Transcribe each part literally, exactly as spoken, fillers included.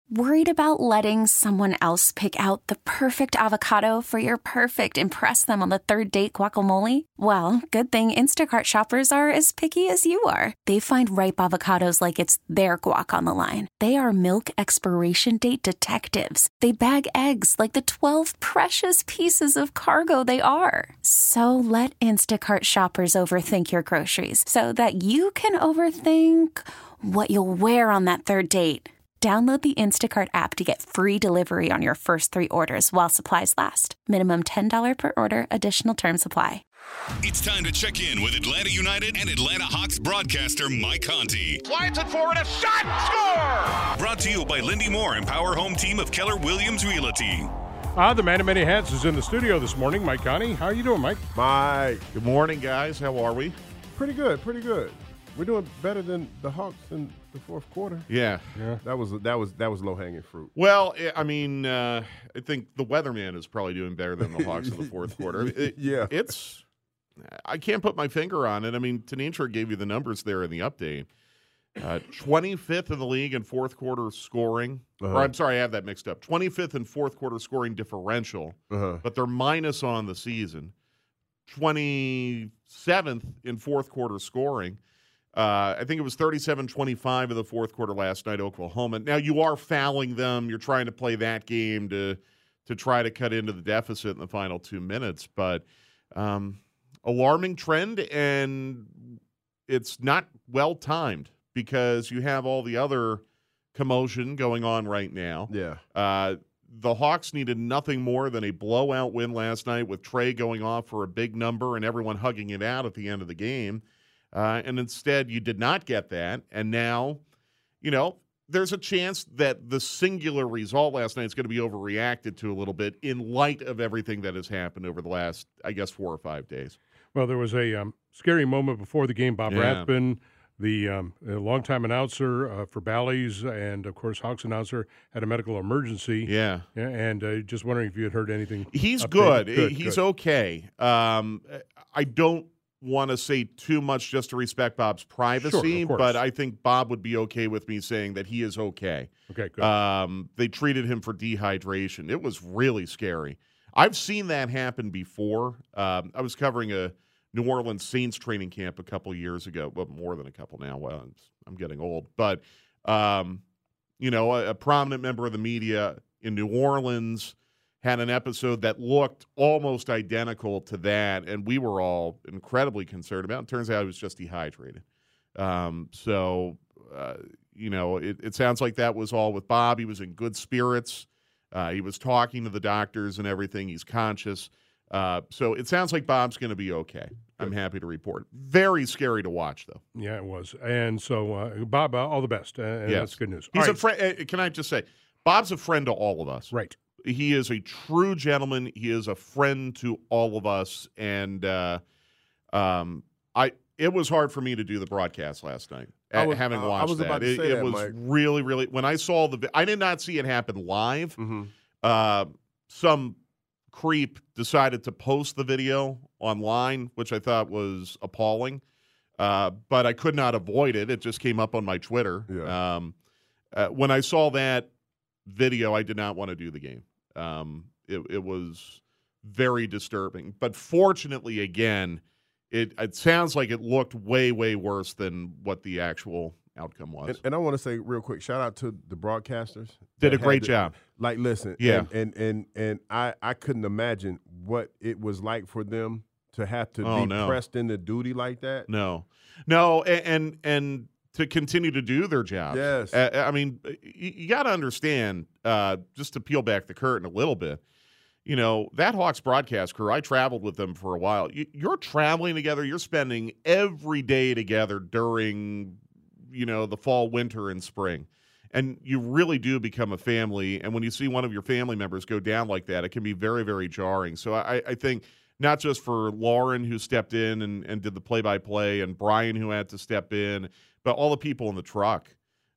Worried about letting someone else pick out the perfect avocado for your perfect impress them on the third date guacamole? Well, good thing Instacart shoppers are as picky as you are. They find ripe avocados like it's their guac on the line. They are milk expiration date detectives. They bag eggs like the twelve precious pieces of cargo they are. So let Instacart shoppers overthink your groceries so that you can overthink what you'll wear on that third date. Download the Instacart app to get free delivery on your first three orders while supplies last. Minimum ten dollars per order. Additional terms apply. It's time to check in with Atlanta United and Atlanta Hawks broadcaster Mike Conti. Slides it forward, a shot, score! Brought to you by Lindy Moore and Power Home Team of Keller Williams Realty. Ah, the man of many hats is in the studio this morning. Mike Conti, how are you doing, Mike? Mike. Good morning, guys. How are we? Pretty good, pretty good. We're doing better than the Hawks in the fourth quarter. Yeah, yeah. That was that was that was low hanging fruit. Well, I mean, uh, I think the weatherman is probably doing better than the Hawks in the fourth quarter. It, yeah, it's. I can't put my finger on it. I mean, Tanisha gave you the numbers there in the update. Uh, twenty-fifth in the league in fourth quarter scoring. Uh-huh. Or I'm sorry, I have that mixed up. twenty-fifth in fourth quarter scoring differential, uh-huh. but they're minus on the season. twenty-seventh in fourth quarter scoring. Uh, I think it was thirty-seven twenty-five in the fourth quarter last night, Oklahoma. Now, you are fouling them. You're trying to play that game to to try to cut into the deficit in the final two minutes. But um, alarming trend, and it's not well-timed because you have all the other commotion going on right now. Yeah. Uh, the Hawks needed nothing more than a blowout win last night with Trey going off for a big number and everyone hugging it out at the end of the game. Uh, and instead, you did not get that. And now, you know, there's a chance that the singular result last night is going to be overreacted to a little bit in light of everything that has happened over the last, I guess, four or five days. Well, there was a um, scary moment before the game. Bob yeah. Rathbun, the um, longtime announcer uh, for Bally's and, of course, Hawks announcer, had a medical emergency. Yeah. yeah and uh, just wondering if you had heard anything. He's good. good. He's good. okay. Um, I don't want to say too much just to respect Bob's privacy, sure, but I think Bob would be okay with me saying that he is okay. Okay, good. Um, they treated him for dehydration. It was really scary. I've seen that happen before. Um, I was covering a New Orleans Saints training camp a couple years ago. Well, more than a couple now. Well, I'm getting old. But, um, you know, a, a prominent member of the media in New Orleans had an episode that looked almost identical to that, and we were all incredibly concerned about it. It turns out he was just dehydrated. Um, so, uh, you know, it, it sounds like that was all with Bob. He was in good spirits. Uh, he was talking to the doctors and everything. He's conscious. Uh, so it sounds like Bob's going to be okay. I'm happy to report. Very scary to watch, though. Yeah, it was. And so, uh, Bob, uh, all the best. Uh, and yes. That's good news. He's all a right. friend. Uh, can I just say, Bob's a friend to all of us. Right. He is a true gentleman. He is a friend to all of us. And uh, um, I, it was hard for me to do the broadcast last night, I was, having uh, watched I was that. about to it say it that, was Mike. really, really – when I saw the – I did not see it happen live. Mm-hmm. Uh, some creep decided to post the video online, which I thought was appalling. Uh, but I could not avoid it. It just came up on my Twitter. Yeah. Um, uh, when I saw that video, I did not want to do the game. Um, it, it was very disturbing. But fortunately, again, it, it sounds like it looked way, way worse than what the actual outcome was. And, and I want to say real quick, shout out to the broadcasters. Did a that great had to- job. Like, listen, Yeah. and and and, and I, I couldn't imagine what it was like for them to have to Oh, be no. pressed into duty like that. No, no, and and, and to continue to do their job. Yes. Uh, I mean, you, you got to understand, uh, just to peel back the curtain a little bit, you know, that Hawks broadcast crew, I traveled with them for a while. You, you're traveling together. You're spending every day together during, you know, the fall, winter, and spring. And you really do become a family. And when you see one of your family members go down like that, it can be very, very jarring. So I, I think not just for Lauren, who stepped in and, and did the play-by-play, and Brian, who had to step in, but all the people in the truck,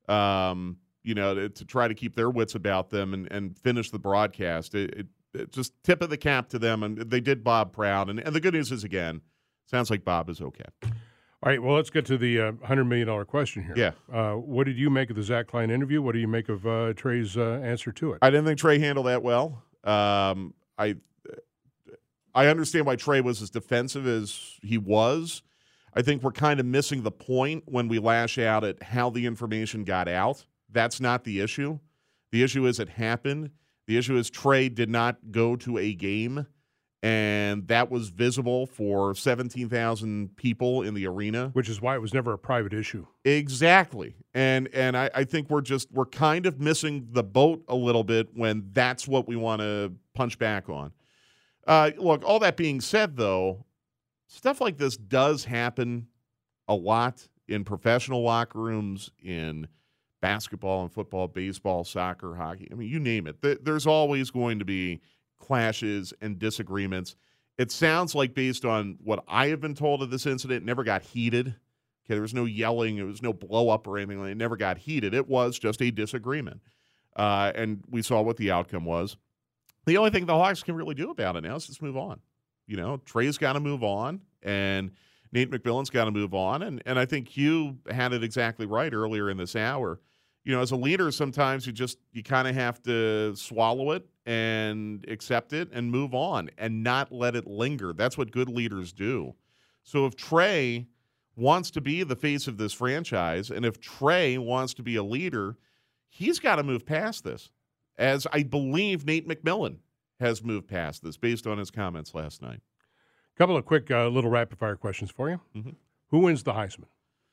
um, you know, to, to try to keep their wits about them and, and finish the broadcast. It, it, it just tip of the cap to them. And they did Bob proud. And, and the good news is, again, sounds like Bob is okay. All right, well, let's get to the uh, one hundred million dollars question here. Yeah. Uh, what did you make of the Zach Klein interview? What do you make of uh, Trey's uh, answer to it? I didn't think Trey handled that well. Um, I I understand why Trey was as defensive as he was. I think we're kind of missing the point when we lash out at how the information got out. That's not the issue. The issue is it happened. The issue is Trey did not go to a game, and that was visible for seventeen thousand people in the arena. Which is why it was never a private issue. Exactly. And and I, I think we're just we're kind of missing the boat a little bit when that's what we want to punch back on. Uh, look, all that being said, though, stuff like this does happen a lot in professional locker rooms, in basketball and football, baseball, soccer, hockey. I mean, you name it. There's always going to be clashes and disagreements. It sounds like, based on what I have been told of this incident, it never got heated. Okay, there was no yelling. There was no blow-up or anything. It never got heated. It was just a disagreement. Uh, and we saw what the outcome was. The only thing the Hawks can really do about it now is just move on. You know, Trey's got to move on, and Nate McMillan's got to move on. And, and I think Hugh had it exactly right earlier in this hour. You know, as a leader, sometimes you just, you kind of have to swallow it and accept it and move on and not let it linger. That's what good leaders do. So if Trey wants to be the face of this franchise, and if Trey wants to be a leader, he's got to move past this, as I believe Nate McMillan has moved past this based on his comments last night. A couple of quick uh, little rapid-fire questions for you. Mm-hmm. Who wins the Heisman?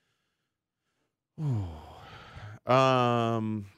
Um,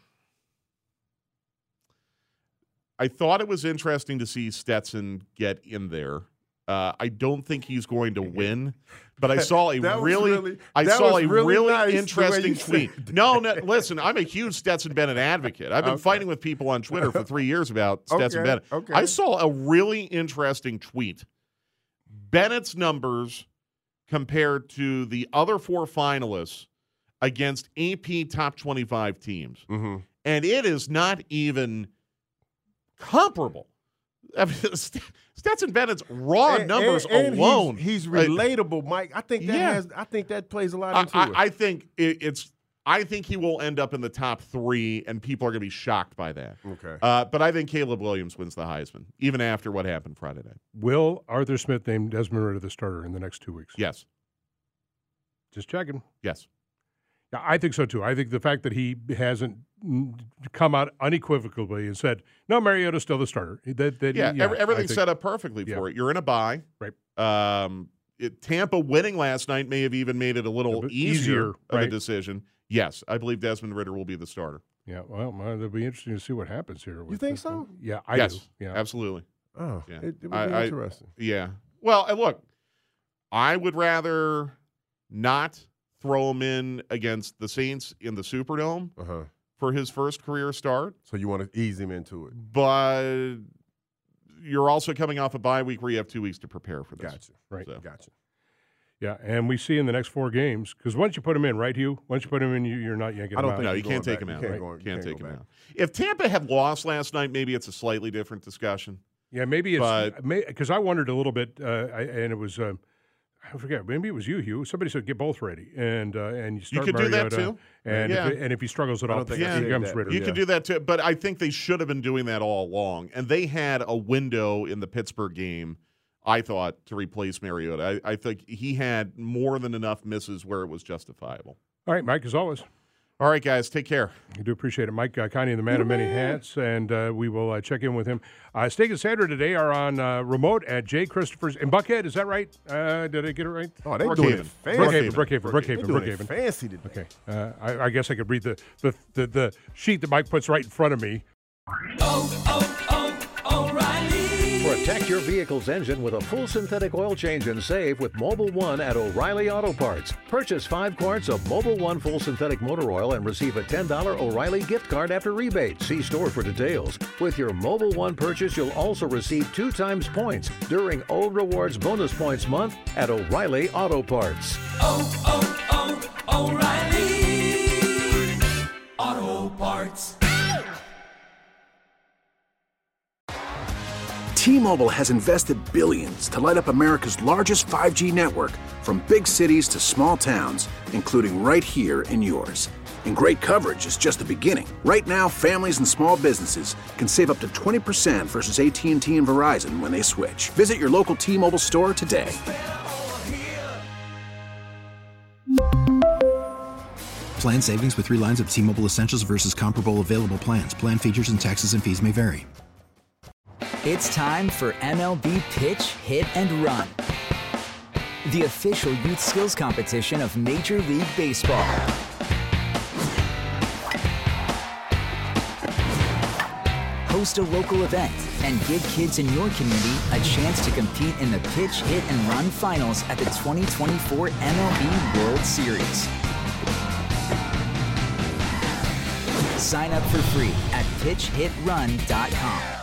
I thought it was interesting to see Stetson get in there. Uh, I don't think he's going to win, but I saw a really, really, I saw a really, really nice interesting tweet. No, no, listen, I'm a huge Stetson Bennett advocate. I've been okay. fighting with people on Twitter for three years about Stetson okay, Bennett. Okay. I saw a really interesting tweet. Bennett's numbers compared to the other four finalists against A P top twenty-five teams. Mm-hmm. And it is not even comparable. I mean, Stetson Bennett's raw and, numbers and, and alone. He's, he's relatable, Mike. I think that yeah. has. I think that plays a lot I, into I, it. I think it, it's. I think he will end up in the top three, and people are going to be shocked by that. Okay. Uh, but I think Caleb Williams wins the Heisman, even after what happened Friday night. Will Arthur Smith name Desmond Ridder the starter in the next two weeks? Yes. Just checking. Yes. Yeah, I think so, too. I think the fact that he hasn't come out unequivocally and said, no, Mariota's still the starter. That, that, yeah, yeah every, everything's think, set up perfectly yeah. for it. You're in a bye. Right. Um, it, Tampa winning last night may have even made it a little a easier, easier of right. a decision. Yes, I believe Desmond Ridder will be the starter. Yeah, well, well, it'll be interesting to see what happens here. You think so? Yeah, I yes, do. Yeah, absolutely. Oh, yeah. it, it would be I, interesting. I, yeah. Well, and look, I would rather not throw him in against the Saints in the Superdome Uh-huh. for his first career start. So you want to ease him into it. But you're also coming off a bye week where you have two weeks to prepare for this. Gotcha. right. So. Gotcha. Yeah, and we see in the next four games, because once you put him in, right, Hugh? Once you put him in, you, you're not yanking I him don't out. think No, you're you can't going take him back. out. You Right? can't go- Can't, can't take go him back. out. If Tampa had lost last night, maybe it's a slightly different discussion. Yeah, maybe it's But- because I wondered a little bit, uh, I, and it was uh, I forget, maybe it was you, Hugh. Somebody said get both ready, and uh, and you start could do that Mariota, too. and Yeah. if it, and if he struggles at I all, don't think I he see comes that, Ritter. You Yeah. could do that too, but I think they should have been doing that all along. And they had a window in the Pittsburgh game, I thought, to replace Mariota. I, I think he had more than enough misses where it was justifiable. All right, Mike, as always. All right, guys, take care. I do appreciate it. Mike uh, Connie, the man of many hats, and uh, we will uh, check in with him. Uh, Steak and Sandra today are on uh, remote at Jay Christopher's in Buckhead. Is that right? Uh, did I get it right? Oh, they're Brookhaven. doing it fancy. Brookhaven, Brookhaven, Brookhaven, They're doing it Brookhaven. fancy today. Okay. Uh, I, I guess I could read the, the, the, the sheet that Mike puts right in front of me. Oh, oh, oh, O'Reilly. Protect your vehicle's engine with a full synthetic oil change and save with Mobil One at O'Reilly Auto Parts. Purchase five quarts of Mobil One full synthetic motor oil and receive a ten dollars O'Reilly gift card after rebate. See store for details. With your Mobil One purchase, you'll also receive two times points during Old Rewards Bonus Points Month at O'Reilly Auto Parts. Oh, oh, oh, O'Reilly Auto Parts. T-Mobile has invested billions to light up America's largest five G network, from big cities to small towns, including right here in yours. And great coverage is just the beginning. Right now, families and small businesses can save up to twenty percent versus A T and T and Verizon when they switch. Visit your local T-Mobile store today. Plan savings with three lines of T-Mobile Essentials versus comparable available plans. Plan features and taxes and fees may vary. It's time for M L B Pitch, Hit, and Run, the official youth skills competition of Major League Baseball. Host a local event and give kids in your community a chance to compete in the Pitch, Hit, and Run finals at the twenty twenty-four M L B World Series. Sign up for free at pitch hit run dot com.